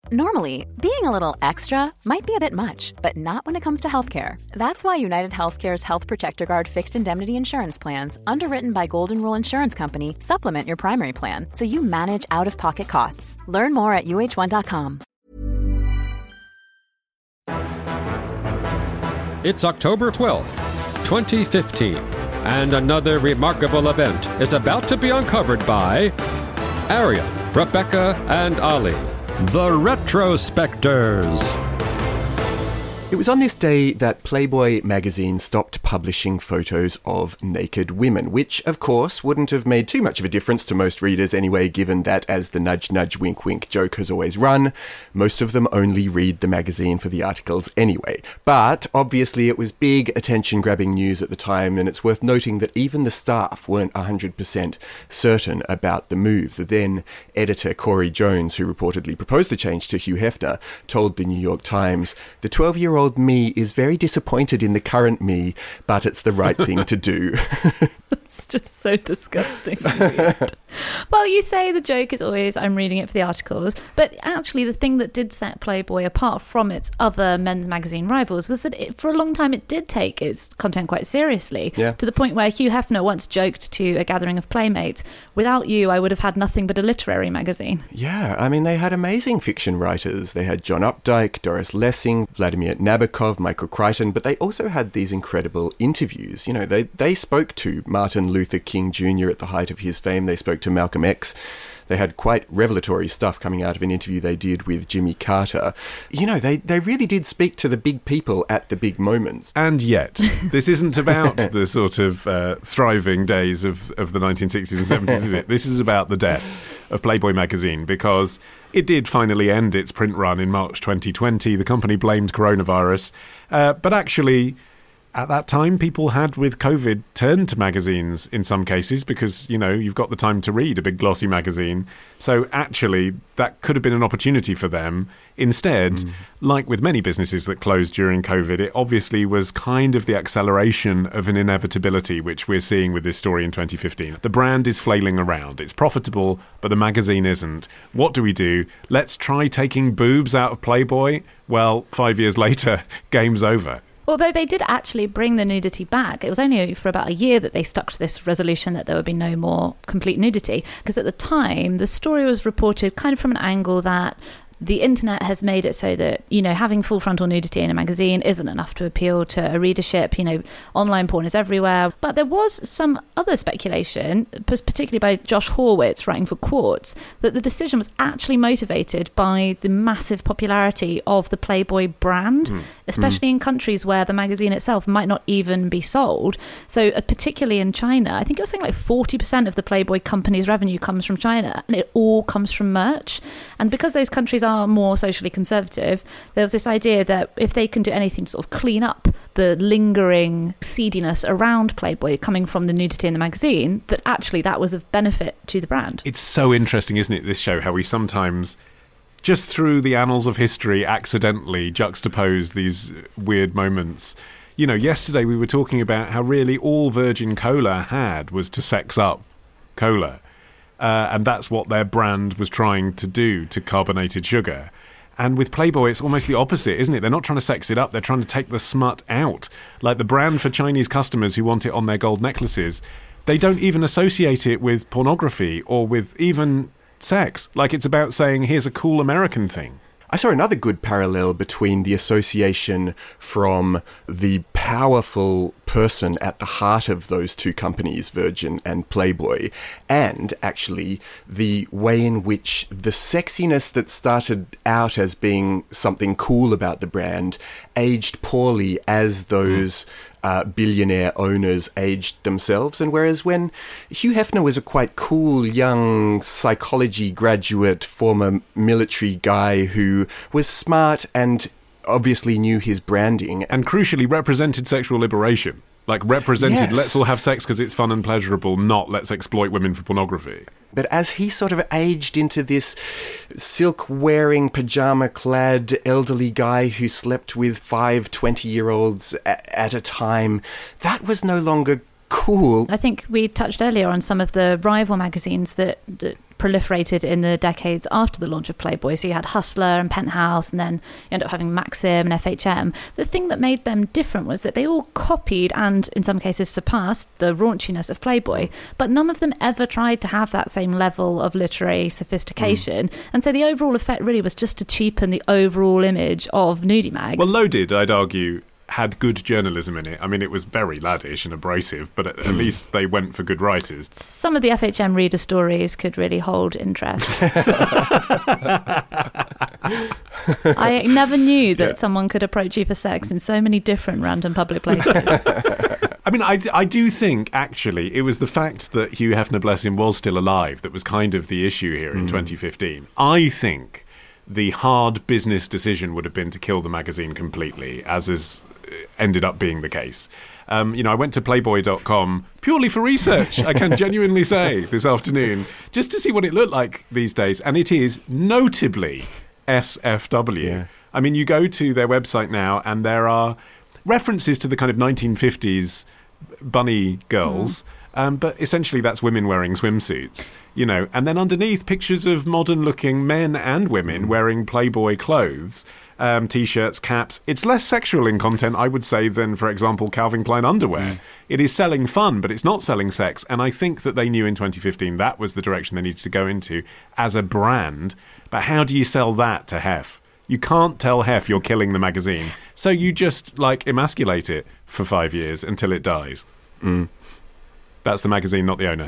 Normally, being a little extra might be a bit much, but not when it comes to healthcare. That's why United Healthcare's Health Protector Guard fixed indemnity insurance plans, underwritten by Golden Rule Insurance Company, supplement your primary plan so you manage out-of-pocket costs. Learn more at uh1.com. It's October 12th, 2015, and another remarkable event is about to be uncovered by Ariel, Rebecca, and Ali. The Retrospectors. It was on this day that Playboy magazine stopped publishing photos of naked women, which, of course, wouldn't have made too much of a difference to most readers anyway, given that, as the nudge-nudge wink-wink joke has always run, most of them only read the magazine for the articles anyway. But, obviously, it was big, attention-grabbing news at the time, and it's worth noting that even the staff weren't 100% certain about the move. The then editor, Corey Jones, who reportedly proposed the change to Hugh Hefner, told the New York Times, "The 12-year-old me is very disappointed in the current me, but it's the right thing to do." It's just so disgusting. Well, you say the joke is always, I'm reading it for the articles, but actually the thing that did set Playboy apart from its other men's magazine rivals was that for a long time it did take its content quite seriously, to the point where Hugh Hefner once joked to a gathering of playmates, "Without you, I would have had nothing but a literary magazine." Yeah, I mean, they had amazing fiction writers. They had John Updike, Doris Lessing, Vladimir Nabokov, Michael Crichton, but they also had these incredible interviews. You know, they spoke to Martin Luther King Jr. at the height of his fame. They spoke to Malcolm X. They had quite revelatory stuff coming out of an interview they did with Jimmy Carter. You know, they really did speak to the big people at the big moments. And yet, this isn't about the sort of thriving days of the 1960s and 70s, is it? This is about the death of Playboy magazine, because it did finally end its print run in March 2020. The company blamed coronavirus. But actually, at that time, people had, with COVID, turned to magazines in some cases because, you know, you've got the time to read a big glossy magazine. So actually, that could have been an opportunity for them. Instead, like with many businesses that closed during COVID, it obviously was kind of the acceleration of an inevitability, which we're seeing with this story in 2015. The brand is flailing around. It's profitable, but the magazine isn't. What do we do? Let's try taking boobs out of Playboy? Well, 5 years later, game's over. Although they did actually bring the nudity back. It was only for about a year that they stuck to this resolution that there would be no more complete nudity. Because at the time, the story was reported kind of from an angle that the internet has made it so that, you know, having full frontal nudity in a magazine isn't enough to appeal to a readership. You know, online porn is everywhere. But there was some other speculation, particularly by Josh Horwitz, writing for Quartz, that the decision was actually motivated by the massive popularity of the Playboy brand, especially in countries where the magazine itself might not even be sold. So particularly in China, I think it was something like 40% of the Playboy company's revenue comes from China, and it all comes from merch. And because those countries are more socially conservative, there was this idea that if they can do anything to sort of clean up the lingering seediness around Playboy coming from the nudity in the magazine, that actually that was of benefit to the brand. It's so interesting, isn't it, this show, how we sometimes, just through the annals of history, accidentally juxtapose these weird moments. You know, yesterday we were talking about how really all Virgin Cola had was to sex up cola. And that's what their brand was trying to do to carbonated sugar. And with Playboy, it's almost the opposite, isn't it? They're not trying to sex it up. They're trying to take the smut out. Like the brand for Chinese customers who want it on their gold necklaces, they don't even associate it with pornography or with even sex. Like it's about saying, here's a cool American thing. I saw another good parallel between the association from the powerful person at the heart of those two companies, Virgin and Playboy, and actually the way in which the sexiness that started out as being something cool about the brand aged poorly as those billionaire owners aged themselves. And whereas when Hugh Hefner was a quite cool young psychology graduate, former military guy who was smart and obviously knew his branding. And crucially represented sexual liberation. Like represented, let's all have sex because it's fun and pleasurable, not let's exploit women for pornography. But as he sort of aged into this silk-wearing, pyjama-clad elderly guy who slept with 5 20-year-olds at a time, that was no longer cool. I think we touched earlier on some of the rival magazines that proliferated in the decades after the launch of Playboy. So you had Hustler and Penthouse, and then you end up having Maxim and FHM. The thing that made them different was that they all copied and in some cases surpassed the raunchiness of Playboy, but none of them ever tried to have that same level of literary sophistication. And so the overall effect really was just to cheapen the overall image of nudie mags. Well, Loaded, I'd argue, had good journalism in it. I mean, it was very laddish and abrasive, but at least they went for good writers. Some of the FHM reader stories could really hold interest. I never knew that someone could approach you for sex in so many different random public places. I mean, I do think, actually, it was the fact that Hugh Hefner, bless him, was still alive that was kind of the issue here in 2015. I think the hard business decision would have been to kill the magazine completely, as is ended up being the case. I went to Playboy.com purely for research, I can genuinely say, this afternoon, just to see what it looked like these days. And it is notably SFW. Yeah. I mean, you go to their website now and there are references to the kind of 1950s bunny girls, but essentially that's women wearing swimsuits, and then underneath pictures of modern-looking men and women wearing Playboy clothes, T-shirts, caps. It's less sexual in content, I would say, than, for example, Calvin Klein underwear. It is selling fun, but it's not selling sex, and I think that they knew in 2015 that was the direction they needed to go into as a brand. But how do you sell that to Hef? You can't tell Hef you're killing the magazine, so you just, emasculate it for 5 years until it dies. That's the magazine, not the owner.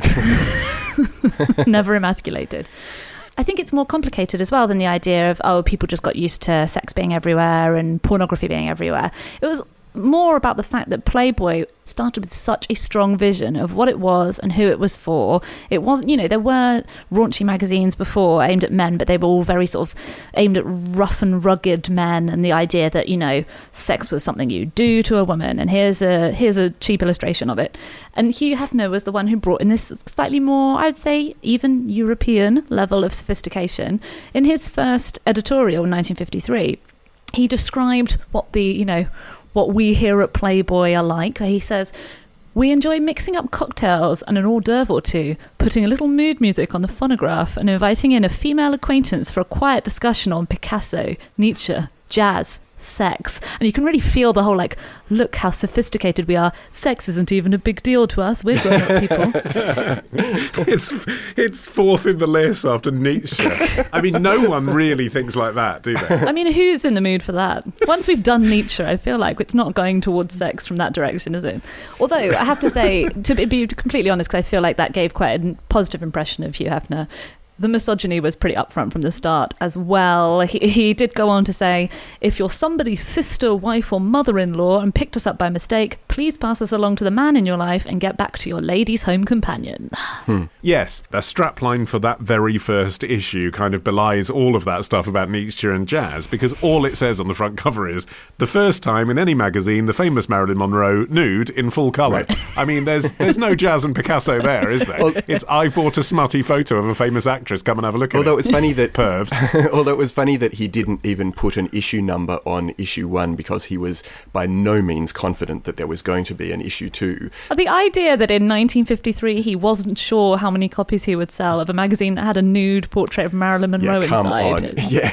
Never emasculated. I think it's more complicated as well than the idea of, people just got used to sex being everywhere and pornography being everywhere. It was more about the fact that Playboy started with such a strong vision of what it was and who it was for. It wasn't, there were raunchy magazines before aimed at men, but they were all very sort of aimed at rough and rugged men, and the idea that, sex was something you do to a woman, and here's a cheap illustration of it. And Hugh Hefner was the one who brought in this slightly more, I would say, even European level of sophistication. In his first editorial in 1953, he described what what we here at Playboy are like, where he says, "We enjoy mixing up cocktails and an hors d'oeuvre or two, putting a little mood music on the phonograph and inviting in a female acquaintance for a quiet discussion on Picasso, Nietzsche, jazz, sex." And you can really feel the whole look how sophisticated we are. Sex isn't even a big deal to us. We're grown-up people. It's fourth in the list after Nietzsche. I mean, no one really thinks like that, do they? I mean, who's in the mood for that? Once we've done Nietzsche, I feel like it's not going towards sex from that direction, is it? Although, I have to say, to be completely honest, because I feel like that gave quite a positive impression of Hugh Hefner. The misogyny was pretty upfront from the start as well. He did go on to say, "If you're somebody's sister, wife or mother-in-law and picked us up by mistake, please pass us along to the man in your life and get back to your lady's home companion." Yes, the strapline for that very first issue kind of belies all of that stuff about Nietzsche and jazz, because all it says on the front cover is, "The first time in any magazine, the famous Marilyn Monroe nude in full colour." Right. I mean, there's no jazz and Picasso there, is there? Well, it's, "I bought a smutty photo of a famous actress. Come and have a look at it." Although it's funny that pervs. Although it was funny that he didn't even put an issue number on issue 1, because he was by no means confident that there was going to be an issue 2. The idea that in 1953 he wasn't sure how many copies he would sell of a magazine that had a nude portrait of Marilyn Monroe inside. Yeah.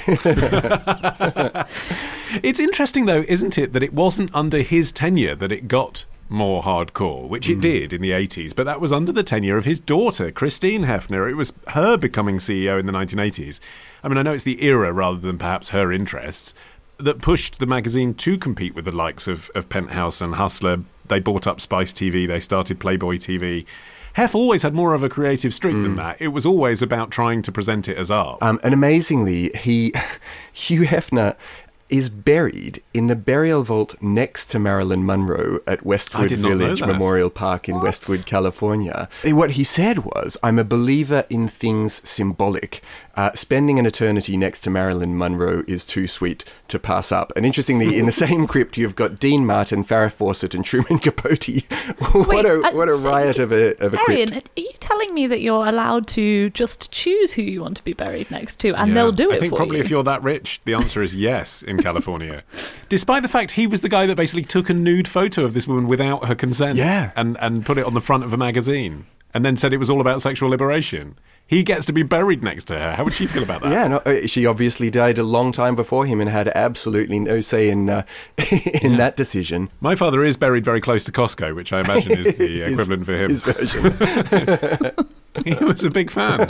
It's interesting though, isn't it, that it wasn't under his tenure that it got more hardcore, which it did in the 80s, but that was under the tenure of his daughter, Christine Hefner. It was her becoming CEO in the 1980s. I mean, I know it's the era rather than perhaps her interests that pushed the magazine to compete with the likes of Penthouse and Hustler. They bought up Spice TV, they started Playboy TV. Hef always had more of a creative streak than that. It was always about trying to present it as art. And amazingly, Hugh Hefner is buried in the burial vault next to Marilyn Monroe at Westwood Village Memorial Park in Westwood, California. What he said was, "I'm a believer in things symbolic. Spending an eternity next to Marilyn Monroe is too sweet to pass up." And interestingly, in the same crypt, you've got Dean Martin, Farrah Fawcett and Truman Capote. What a riot of a Arian, crypt. Are you telling me that you're allowed to just choose who you want to be buried next to, and they'll do it for you? I think probably if you're that rich, the answer is yes in California. Despite the fact he was the guy that basically took a nude photo of this woman without her consent, and put it on the front of a magazine, and then said it was all about sexual liberation. he gets to be buried next to her. How would she feel about that? Yeah, no, she obviously died a long time before him and had absolutely no say in that decision. My father is buried very close to Costco, which I imagine is the equivalent for him. His version. He was a big fan.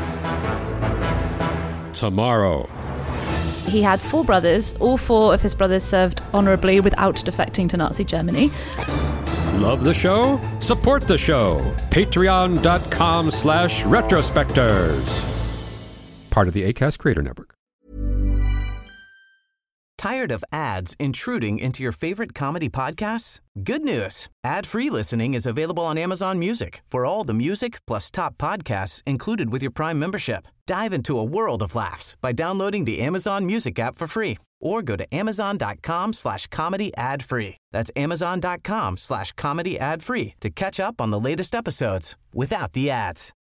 Tomorrow. He had 4 brothers. All 4 of his brothers served honourably without defecting to Nazi Germany. Love the show? Support the show. Patreon.com/retrospectors. Part of the Acast Creator Network. Tired of ads intruding into your favorite comedy podcasts? Good news. Ad-free listening is available on Amazon Music for all the music plus top podcasts included with your Prime membership. Dive into a world of laughs by downloading the Amazon Music app for free or go to amazon.com/comedy ad-free. That's amazon.com/comedy ad-free to catch up on the latest episodes without the ads.